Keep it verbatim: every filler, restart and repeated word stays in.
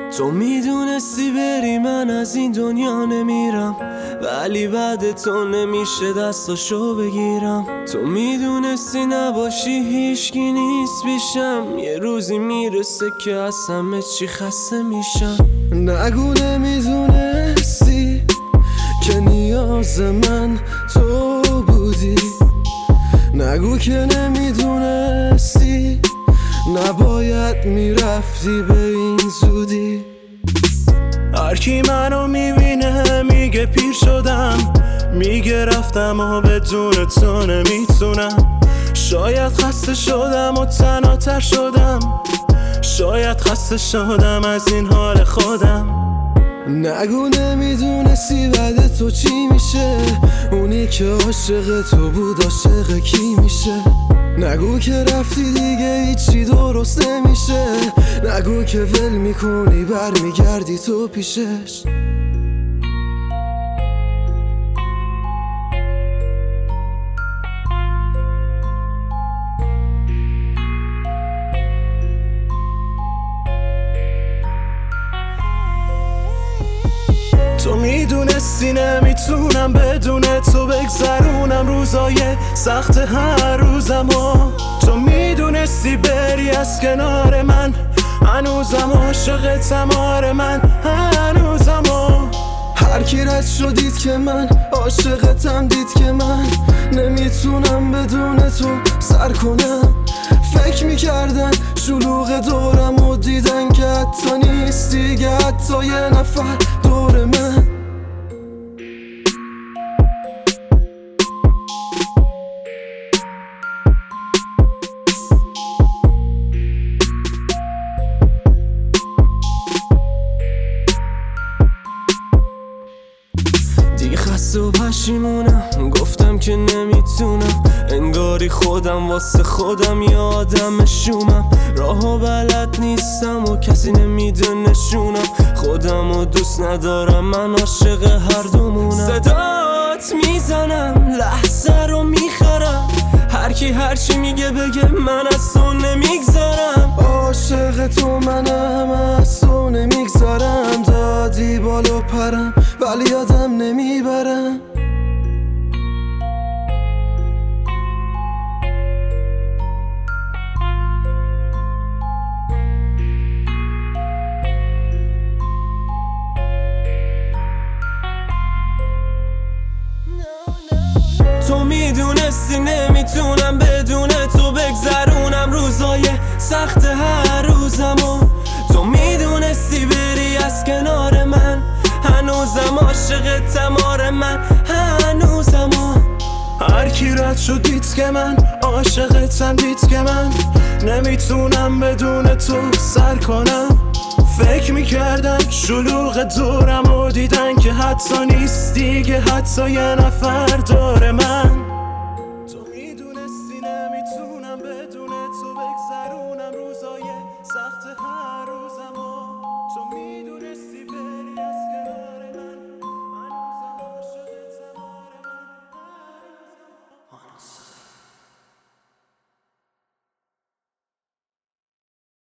تو میدونستی بری من از این دنیا نمیرم، ولی بعد تو نمیشه دستاشو بگیرم. تو میدونستی نباشی هیچکی نیست پیشم، یه روزی میرسه که از همه چی خسته میشم. نگو نمیدونستی که نیاز من تو بودی، نگو که نمیدونستی نباید میرفتی به این زودی. هرکی منو میبینه میگه پیر شدم، میگه رفتم و بدون تو نمیتونم. شاید خسته شدم و تنهاتر شدم، شاید خسته شدم از این حال خودم. نگو نمیدونستی بعد تو چی میشه، اونی که عاشق تو بود عاشق کی میشه. نگو که رفتی دیگه هیچی درست نمیشه، نگو که ول میکنی برمیگردی تو پیشش. تو میدونستی نمیتونم بدون تو بگذرونم روزای سخت هر روزم و تو میدونستی بری از کنار من، هنوزم عاشقتم آره من هنوزم. و هر کی رد شد دید که من عاشقتم، دید که من نمیتونم بدون تو سر کنم. فکر میکردن شلوغ دورم و دیدن که حتی نیست دیگه حتی یه نفر دور من. دیگه خسته و پشیمونم، گفتم که نمیتونم، انگاری خودم واسه خودم یه آدم شومم. راهو بلد نیستم و کسی نمیده نشونم، خودم و دوست ندارم من عاشق هر دومونم. صدات میزنم لحظه رو میخرم، هر کی هرچی میگه بگه من از تو نمیگذارم. عاشق تو منم از تو نمیگذارم، دادی بالو پرم ولی یادم نمیبرم. تو میدونستی نمیتونم بدون تو بگذرونم روزای سخت هر روزم و تو میدونستی بری از کنار من، هنوزم عاشقتم آره من هنوزم. و هر کی رد شد دید که من عاشقتم، دید که من نمیتونم بدون تو سر کنم. فکر میکردن شلوغ دورم و دیدن که حتی نیست دیگه حتی یه نفر دور من.